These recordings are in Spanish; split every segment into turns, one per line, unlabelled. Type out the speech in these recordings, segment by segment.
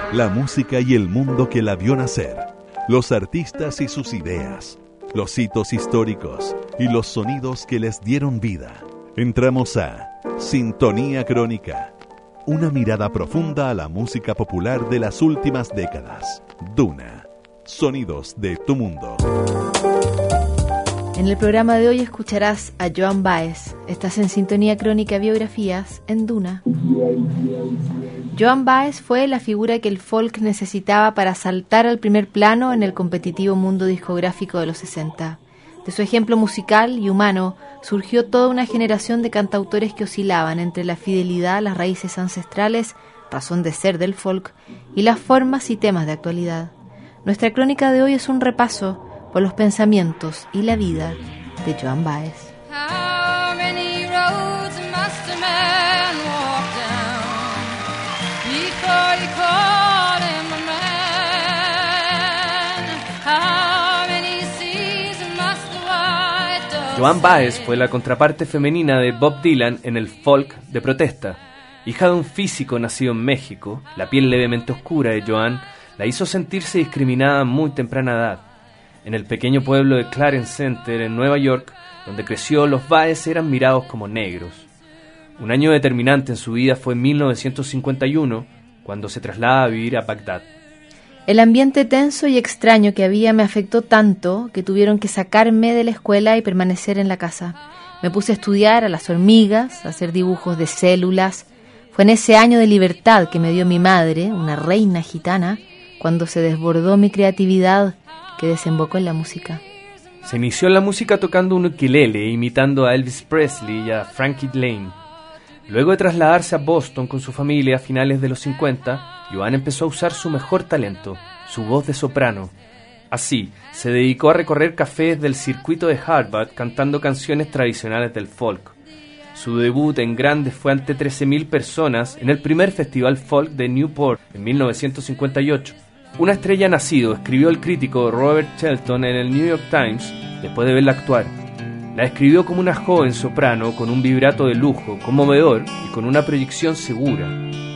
La música y el mundo que la vio nacer, los artistas y sus ideas, los hitos históricos y los sonidos que les dieron vida. Entramos a Sintonía Crónica, una mirada profunda a la música popular de las últimas décadas. Duna, sonidos de tu mundo.
En el programa de hoy escucharás a Joan Baez. Estás en Sintonía Crónica Biografías en Duna. Joan Baez fue la figura que el folk necesitaba para saltar al primer plano en el competitivo mundo discográfico de los 60. De su ejemplo musical y humano surgió toda una generación de cantautores que oscilaban entre la fidelidad a las raíces ancestrales, razón de ser del folk, y las formas y temas de actualidad. Nuestra crónica de hoy es un repaso por los pensamientos y la vida de Joan Baez.
How many roads must a man walk down before you call him a man? How many seas must the white dove
Joan Baez fue la contraparte femenina de Bob Dylan en el folk de protesta. Hija de un físico nacido en México, la piel levemente oscura de Joan la hizo sentirse discriminada a muy temprana edad. En el pequeño pueblo de Clarence Center, en Nueva York, donde creció, los Baez eran mirados como negros. Un año determinante en su vida fue 1951, cuando se traslada a vivir a Bagdad.
El ambiente tenso y extraño que había me afectó tanto que tuvieron que sacarme de la escuela y permanecer en la casa. Me puse a estudiar a las hormigas, a hacer dibujos de células. Fue en ese año de libertad que me dio mi madre, una reina gitana, cuando se desbordó mi creatividad, que desembocó en la música.
Se inició en la música tocando un ukelele, imitando a Elvis Presley y a Frankie Lane. Luego de trasladarse a Boston con su familia a finales de los 50, Joan empezó a usar su mejor talento, su voz de soprano. Así, se dedicó a recorrer cafés del circuito de Harvard cantando canciones tradicionales del folk. Su debut en grande fue ante 13.000 personas en el primer festival folk de Newport en 1958. Una estrella nacido, escribió el crítico Robert Shelton en el New York Times después de verla actuar. La describió como una joven soprano con un vibrato de lujo, conmovedor y con una proyección segura.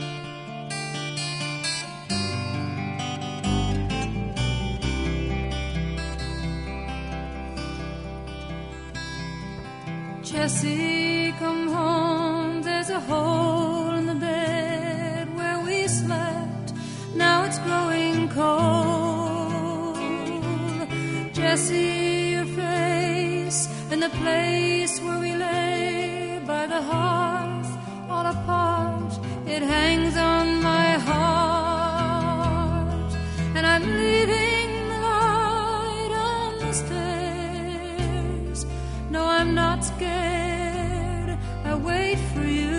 Jessie, come home, there's a hole in the bed where we slept, now it's growing cold. Jessie, your face in the place where we lay by the hearth, all apart, it hangs on my heart, and I'm leaving the light on the stairs. No, I'm not scared, I wait for you.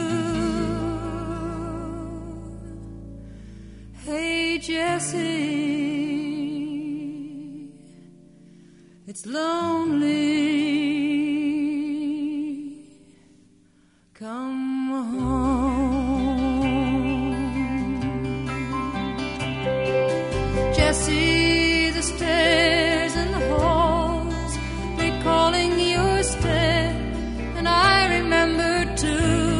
Hey, Jessie, it's lonely. Come home. Jessie, the stairs and the halls, recalling your step, and I remember too.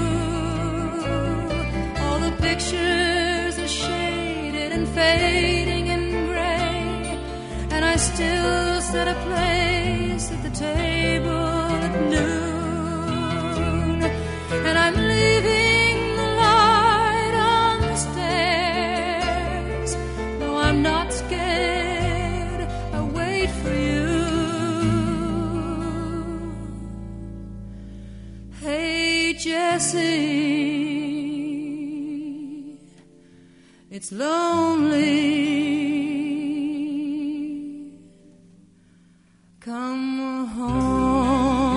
All the pictures are shaded and fading and gray, and I still set a place at the table at noon, and I'm leaving the light on the stairs. No, I'm not scared, I wait for you. Hey, Jessie, it's lonely. Come home.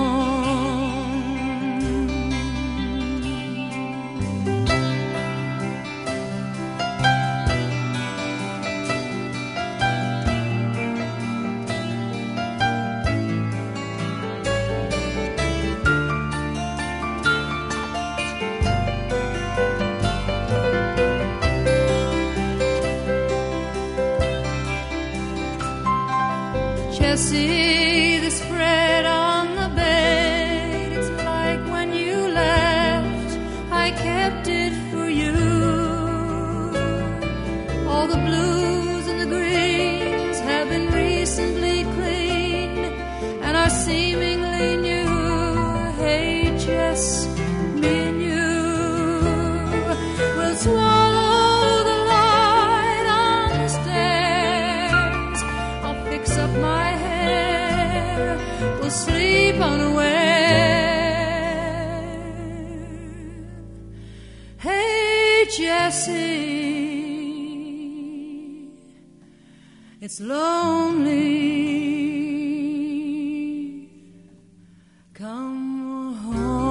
Jessie, the spread on the bed, it's like when you left, I kept it for you. the blues and the greens have been recently cleaned and are seemingly new. Hey, just me and you will swallow the light on the stairs. I'll fix up my hair, we'll sleep unaware. Hey, Jessie, it's lonely. Come home.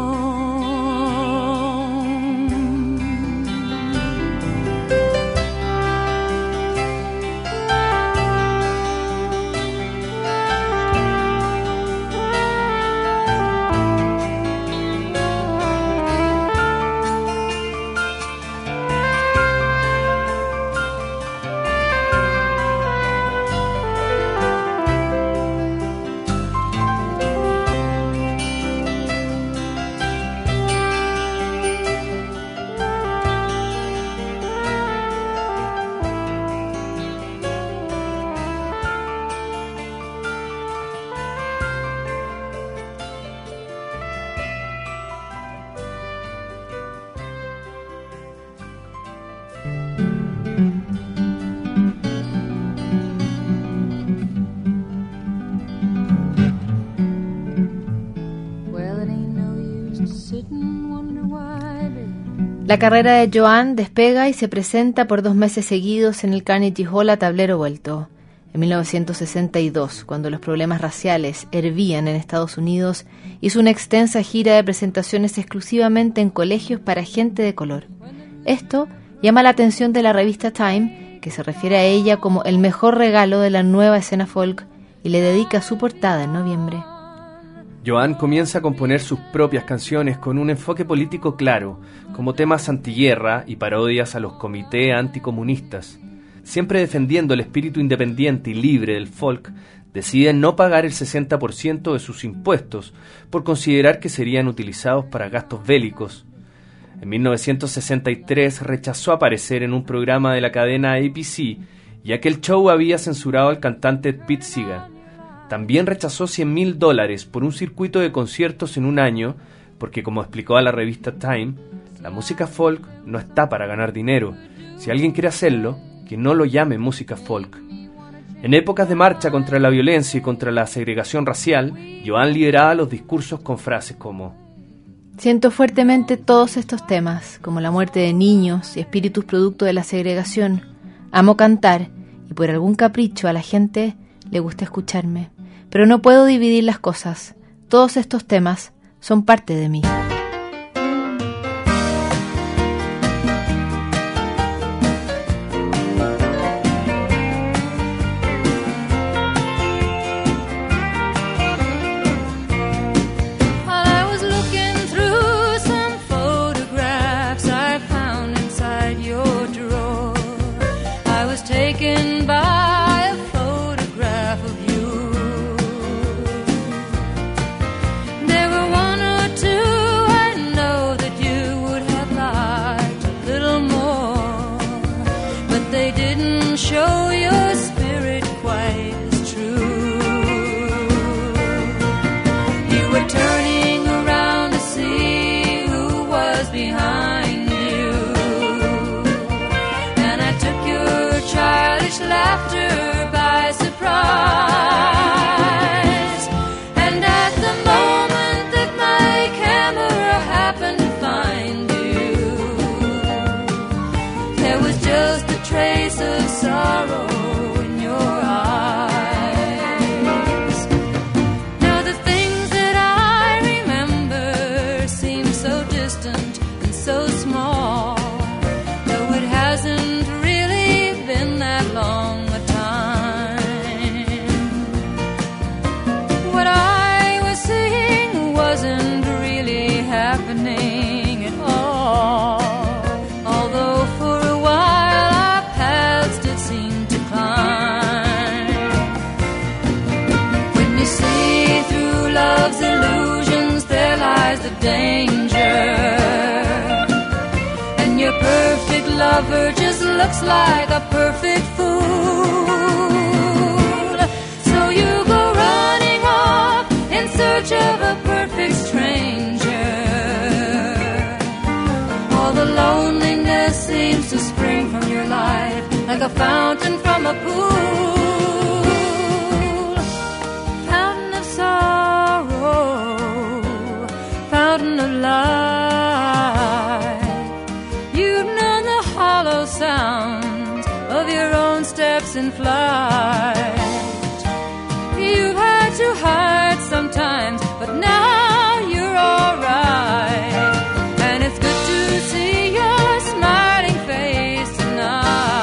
La carrera de Joan despega y se presenta por 2 meses seguidos en el Carnegie Hall a tablero vuelto. En 1962, cuando los problemas raciales hervían en Estados Unidos, hizo una extensa gira de presentaciones exclusivamente en colegios para gente de color. Esto llama la atención de la revista Time, que se refiere a ella como el mejor regalo de la nueva escena folk y le dedica su portada en noviembre.
Joan comienza a componer sus propias canciones con un enfoque político claro, como temas antiguerra y parodias a los comités anticomunistas. Siempre defendiendo el espíritu independiente y libre del folk, decide no pagar el 60% de sus impuestos por considerar que serían utilizados para gastos bélicos. En 1963 rechazó aparecer en un programa de la cadena ABC, ya que el show había censurado al cantante Pete Seeger. También rechazó $100,000 por un circuito de conciertos en un año, porque como explicó a la revista Time, la música folk no está para ganar dinero. Si alguien quiere hacerlo, que no lo llame música folk. En épocas de marcha contra la violencia y contra la segregación racial, Joan lideraba los discursos con frases como:
siento fuertemente todos estos temas, como la muerte de niños y espíritus producto de la segregación. Amo cantar y por algún capricho a la gente le gusta escucharme. Pero no puedo dividir las cosas. Todos estos temas son parte de mí.
Show your spirit quite as true. You were turning around to see who was behind you, and I took your childish laughter by surprise. And at the moment that my camera happened to find you, there was just a trace of sorrow in your eyes. Now the things that I remember seem so distant and so small, though it hasn't really been that long a time. What I was seeing wasn't really happening at all, although for a while our paths did seem to climb. When you see through love's illusions, there lies the danger, and your perfect lover just looks like a perfect fool. So you go running off in search of a perfect stranger. All the loneliness seems to spring from your life like a fountain from a pool. Fountain of sorrow, fountain of life. You've known the hollow sound of your own steps in flight. You've had to hide sometimes, but now you're alright. And it's good to see your smiling face tonight.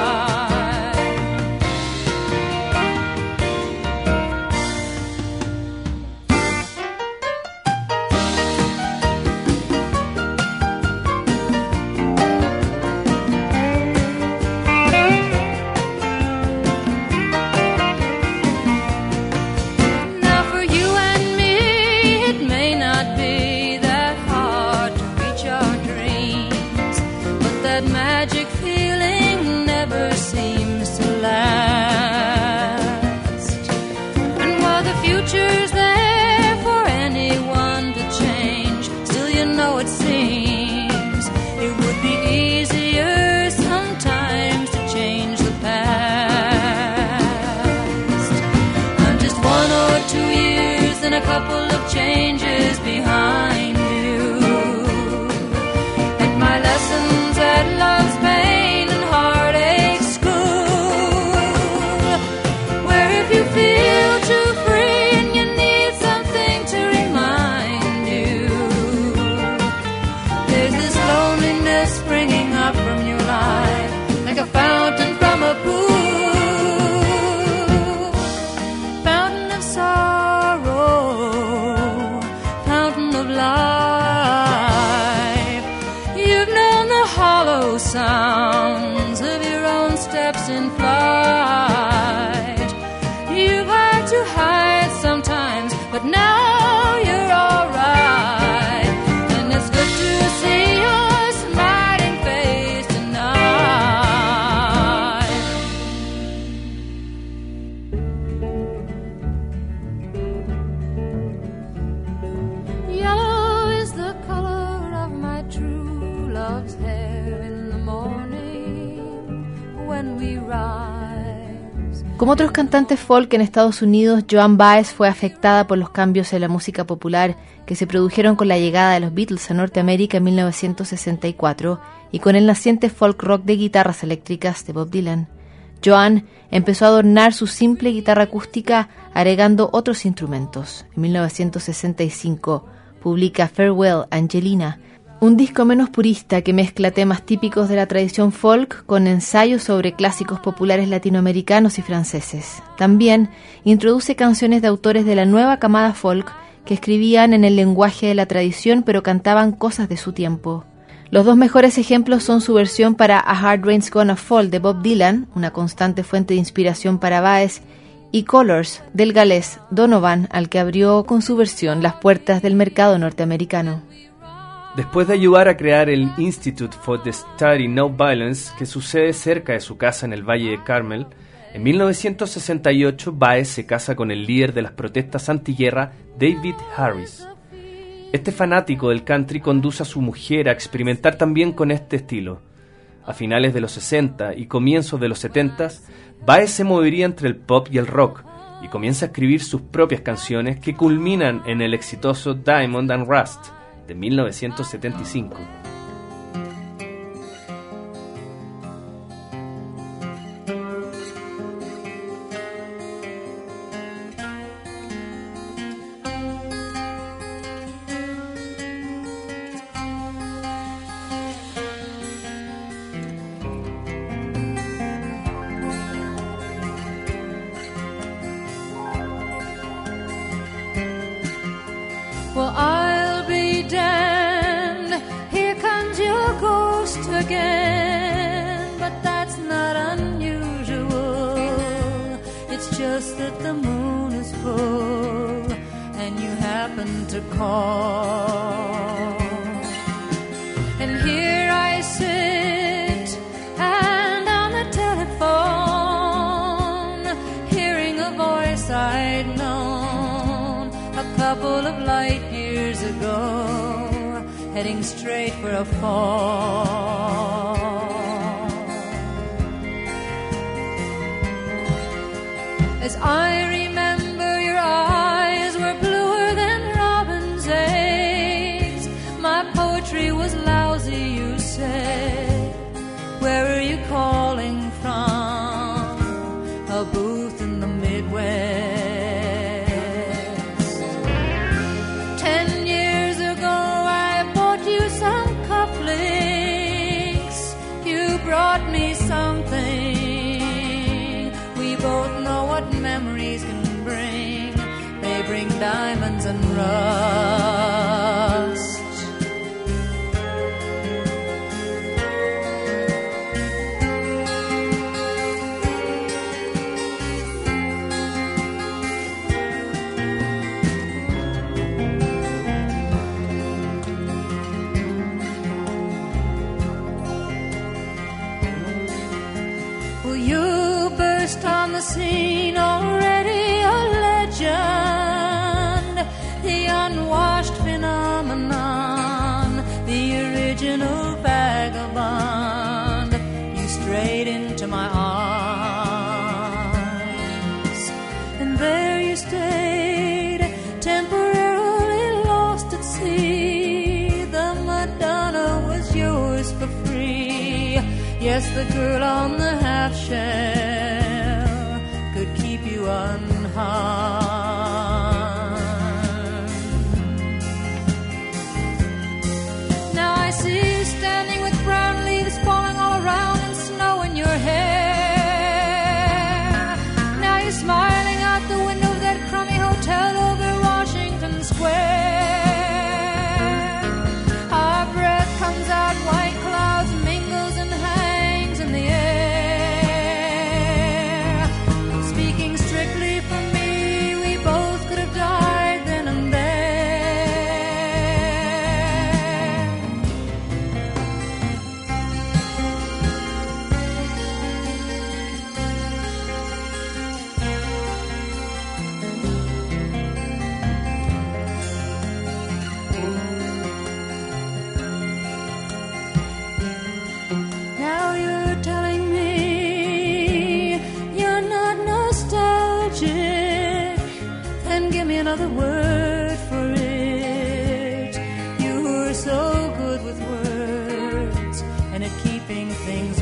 Now for you and me, it may not be that hard to reach our dreams, but that magic feeling never seems to last. And while the future's there for anyone to change, still you know it seems it would be easier sometimes to change the past. I'm just 1 or 2 years and a couple of changes behind you. And my lessons at love's pain and heartache school, where if you feel too free and you need something to remind you, there's this loneliness springing up from your life like a fountain from a pool. Fountain of sorrow, fountain of life. You've known the hollow sounds of your own steps in flight. You've had to hide sometimes, but now you're alright. And it's good to see your smiling face tonight. Yellow is the color of my true love's hair in the morning when we rise.
Como otros cantantes folk en Estados Unidos, Joan Baez fue afectada por los cambios en la música popular que se produjeron con la llegada de los Beatles a Norteamérica en 1964 y con el naciente folk rock de guitarras eléctricas de Bob Dylan. Joan empezó a adornar su simple guitarra acústica agregando otros instrumentos. En 1965 publica Farewell Angelina, un disco menos purista que mezcla temas típicos de la tradición folk con ensayos sobre clásicos populares latinoamericanos y franceses. También introduce canciones de autores de la nueva camada folk que escribían en el lenguaje de la tradición pero cantaban cosas de su tiempo. Los dos mejores ejemplos son su versión para A Hard Rain's Gonna Fall de Bob Dylan, una constante fuente de inspiración para Baez, y Colors del galés Donovan, al que abrió con su versión las puertas del mercado norteamericano.
Después de ayudar a crear el Institute for the Study No Violence, que sucede cerca de su casa en el Valle de Carmel, en 1968 Baez se casa con el líder de las protestas antiguerra, David Harris. Este fanático del country conduce a su mujer a experimentar también con este estilo. A finales de los 60 y comienzos de los 70, Baez se movería entre el pop y el rock y comienza a escribir sus propias canciones que culminan en el exitoso Diamond and Rust de 1975.
Well, I'll be damned. Here comes your ghost again. But that's not unusual. It's just that the moon is full and you happen to call. And here I sit and couple of light years ago, heading straight for a fall. As I remember, your eyes were bluer than robin's eggs. My poetry was lousy, you said. Where are you calling from? A booth in the Midwest. 10 years ago I bought you some cufflinks. You brought me something. We both know what memories can bring. They bring diamonds and rust. On the scene, already a legend, the unwashed phenomenon, the original vagabond. You strayed into my arms, and there you stayed, temporarily lost at sea. The Madonna was yours for free. Yes, the girl on the half shell could keep you unharmed. Now I see you standing with brown leaves falling all around and snow in your hair. Now you're smiling out the window of that crummy hotel over Washington Square. Our breath comes out, white clouds mingles and hangs in the air. Another word for it. You were so good with words and at keeping things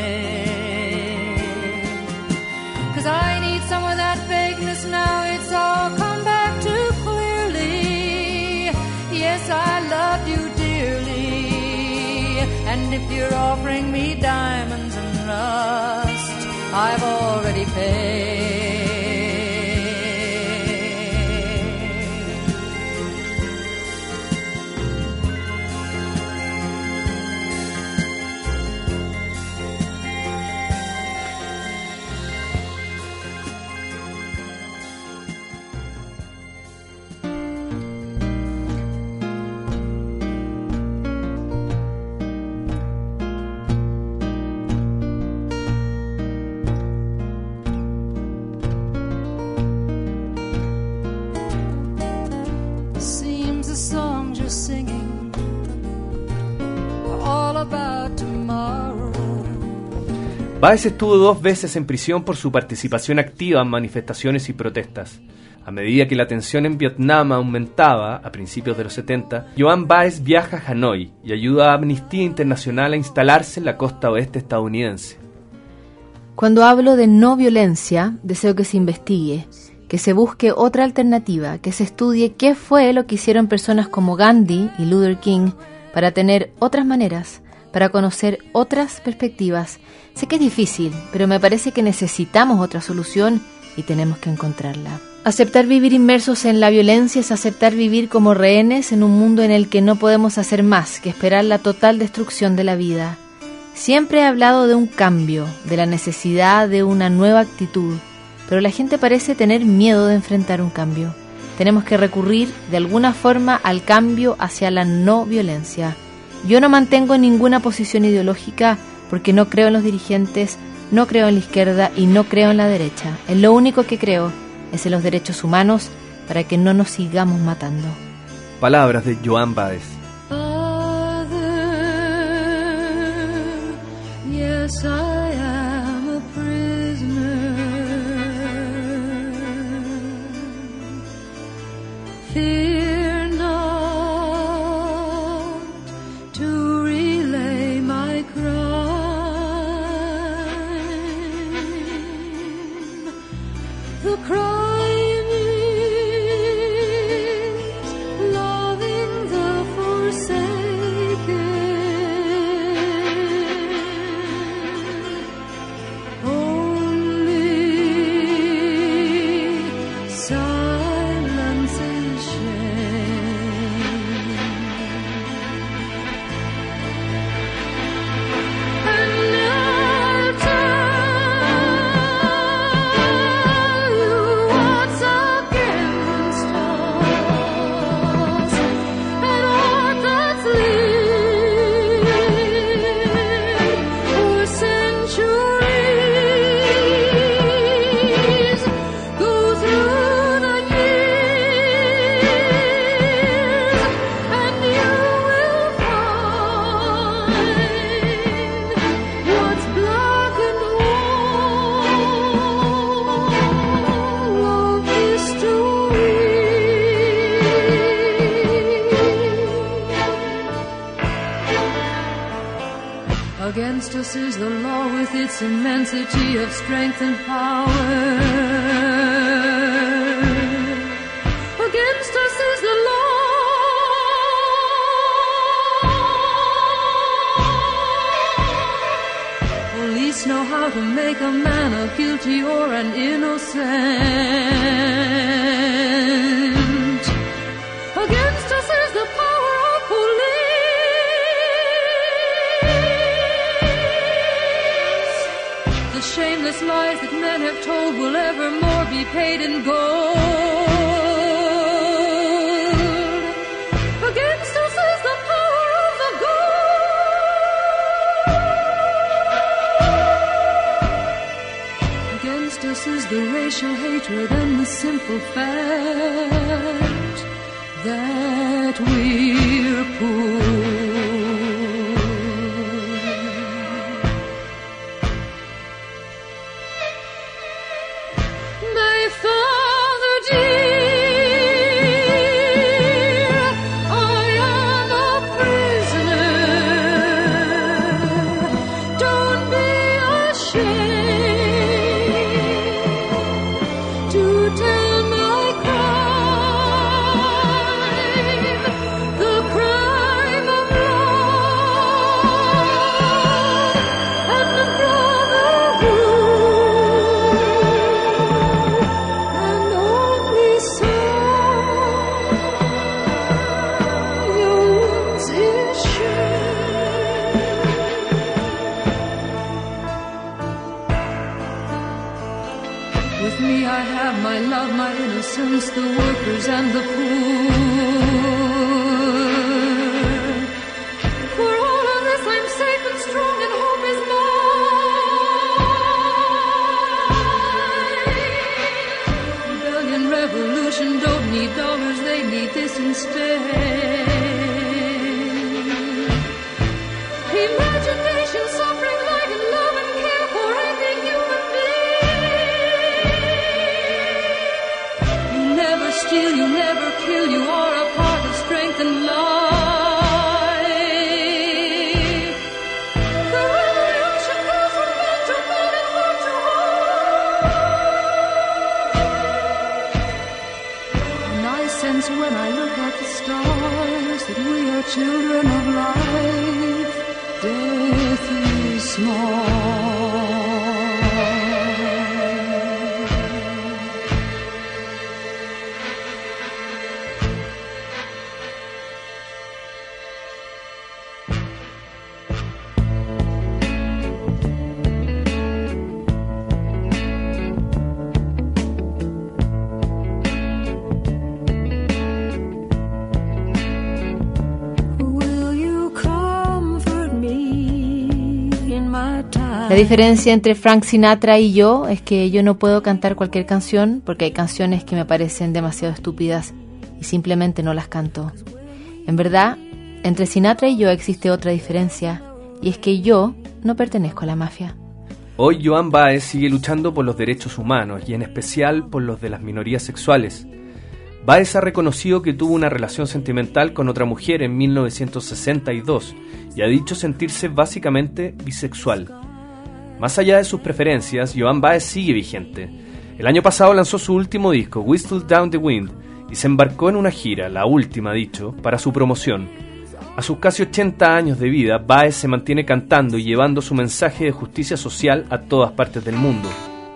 vague. 'Cause I need some of that vagueness now. It's all come back too clearly. Yes, I loved you dearly, and if you're offering me diamonds and rust, I've already paid.
Baez estuvo 2 veces en prisión por su participación activa en manifestaciones y protestas. A medida que la tensión en Vietnam aumentaba, a principios de los 70, Joan Baez viaja a Hanoi y ayuda a Amnistía Internacional a instalarse en la costa oeste estadounidense.
Cuando hablo de no violencia, deseo que se investigue, que se busque otra alternativa, que se estudie qué fue lo que hicieron personas como Gandhi y Luther King para tener otras maneras, para conocer otras perspectivas. Sé que es difícil, pero me parece que necesitamos otra solución y tenemos que encontrarla. Aceptar vivir inmersos en la violencia es aceptar vivir como rehenes en un mundo en el que no podemos hacer más que esperar la total destrucción de la vida. Siempre he hablado de un cambio, de la necesidad de una nueva actitud, pero la gente parece tener miedo de enfrentar un cambio. Tenemos que recurrir de alguna forma al cambio hacia la no violencia. Yo no mantengo ninguna posición ideológica porque no creo en los dirigentes, no creo en la izquierda y no creo en la derecha. En lo único que creo es en los derechos humanos para que no nos sigamos matando.
Palabras de Joan Baez.
Yes, I am a prisoner. Fear not to relay my crime. The crime is loving the forsaken. Silence is shame. And I'll tell you what's against us, and what that's lived for centuries. Go through the years, and you will find what's black and white of history. Against us is the law with its immensity of strength and power. Against us is the law. Police know how to make a man a guilty or an innocent. Against us is the power of police. The shameless lies that men have told will evermore be paid in gold. Against us is the power of the gold. Against us is the racial hatred and the simple fact that we're poor. My father dear, I am a prisoner. Don't be ashamed to tell my crime, the crime of love and the brotherhood, and only so your wounds is sure. With me I have my love, my innocence, the workers and the poor. For all of this I'm safe and strong, and hope is mine. Rebellion, revolution don't need dollars, they need this instead. Imagination, suffering, light, and love and care for every human being. You never steal, you never kill, you are a part of strength and life. The revolution goes from man to man and heart to heart. And I sense when I look at the stars that we are children of life. Death is small. Will you come?
La diferencia entre Frank Sinatra y yo es que yo no puedo cantar cualquier canción porque hay canciones que me parecen demasiado estúpidas y simplemente no las canto. En verdad, entre Sinatra y yo existe otra diferencia, y es que yo no pertenezco a la mafia.
Hoy Joan Baez sigue luchando por los derechos humanos y en especial por los de las minorías sexuales. Baez ha reconocido que tuvo una relación sentimental con otra mujer en 1962 y ha dicho sentirse básicamente bisexual. Más allá de sus preferencias, Joan Baez sigue vigente. El año pasado lanzó su último disco, Whistle Down the Wind, y se embarcó en una gira, la última dicho, para su promoción. A sus casi 80 años de vida, Baez se mantiene cantando y llevando su mensaje de justicia social a todas partes del mundo.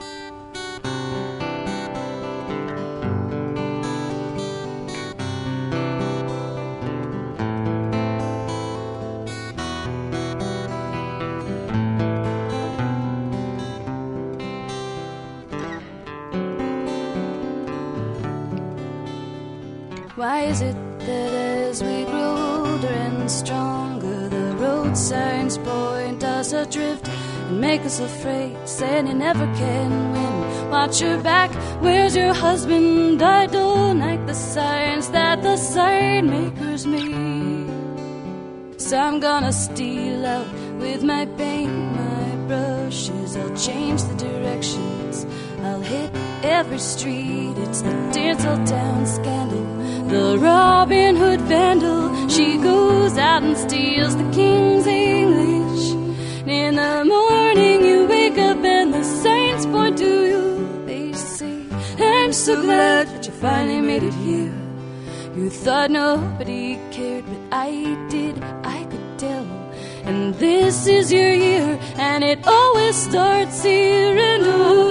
Why is it that as we grow older and stronger, the road signs point us adrift and make us afraid, saying you never can win? Watch your back, where's your husband? I don't like the signs that the sign makers made. So I'm gonna steal out with my paint, my brushes. I'll change the directions, I'll hit every street. It's the Tinseltown scandal, the Robin Hood vandal. She goes out and steals the King's English. And in the morning you wake up and the signs point to you. They say, I'm so glad that you finally made it here. You thought nobody cared, but I did, I could tell. And this is your year, and it always starts here. And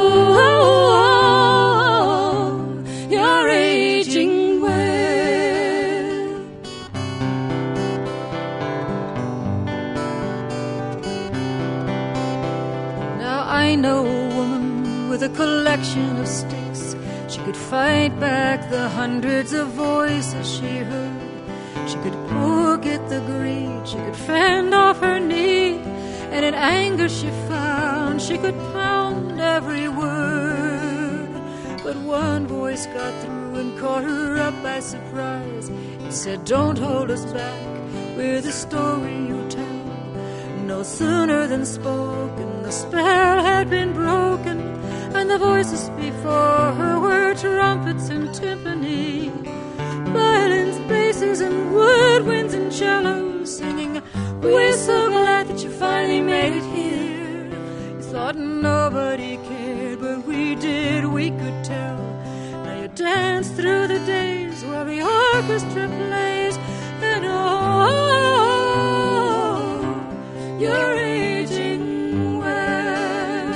oh, you're aging well.
Now I know a woman with a collection of sticks. She could fight back the hundreds of voices she heard. She could forget the greed, she could fend off her need, and in anger she found she could pound every word. But one voice got through and caught her up by surprise. It said, don't hold us back, we're the story you tell. No sooner than spoken, the spell had been broken, and the voices before her were trumpets and timpani, violins, basses, and woodwinds and cellos singing, we're so glad that you finally made it here. You thought nobody cared, but we did, we could tell. Now you dance through the days while the orchestra plays, and oh, you're aging well.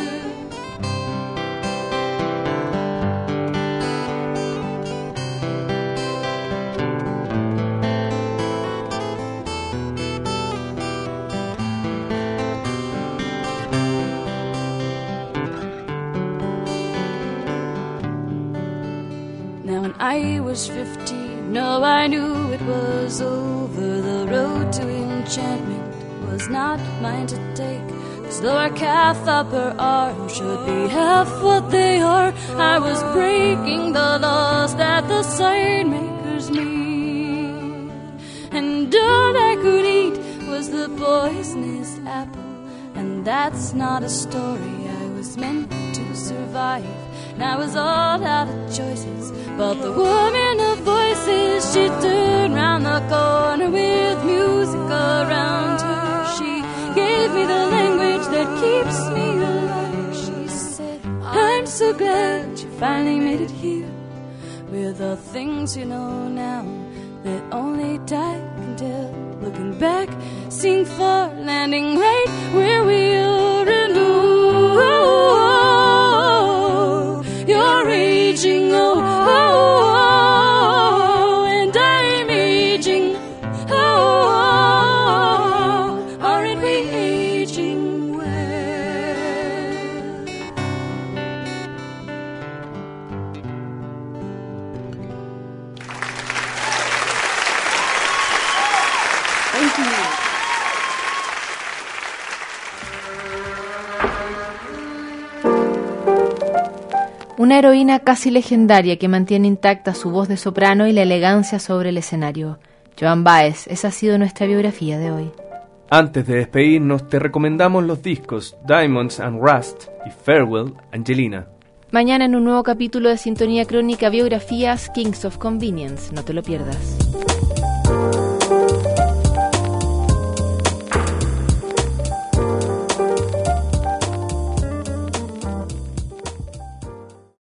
Now when I was 15, no, I knew it was over. The road to enchantment was not mine to take. 'Cause though our calf upper arm should be half what they are, I was breaking the laws that the sign makers made. And all I could eat was the poisonous apple, and that's not a story I was meant to survive. And I was all out of choices, but the woman of voices, she turned round the corner with music around her. She gave me the language that keeps me alive. She said, I'm so glad you finally made it here. With the things you know now that only time can tell. Looking back, seeing far, landing right where we are. And oh, you're aging, oh, and I'm aging, oh, aren't we aging well?
Thank you. Una heroína casi legendaria que mantiene intacta su voz de soprano y la elegancia sobre el escenario. Joan Baez, esa ha sido nuestra biografía de hoy.
Antes de despedirnos, te recomendamos los discos Diamonds and Rust y Farewell, Angelina.
Mañana en un nuevo capítulo de Sintonía Crónica Biografías, Kings of Convenience. No te lo pierdas.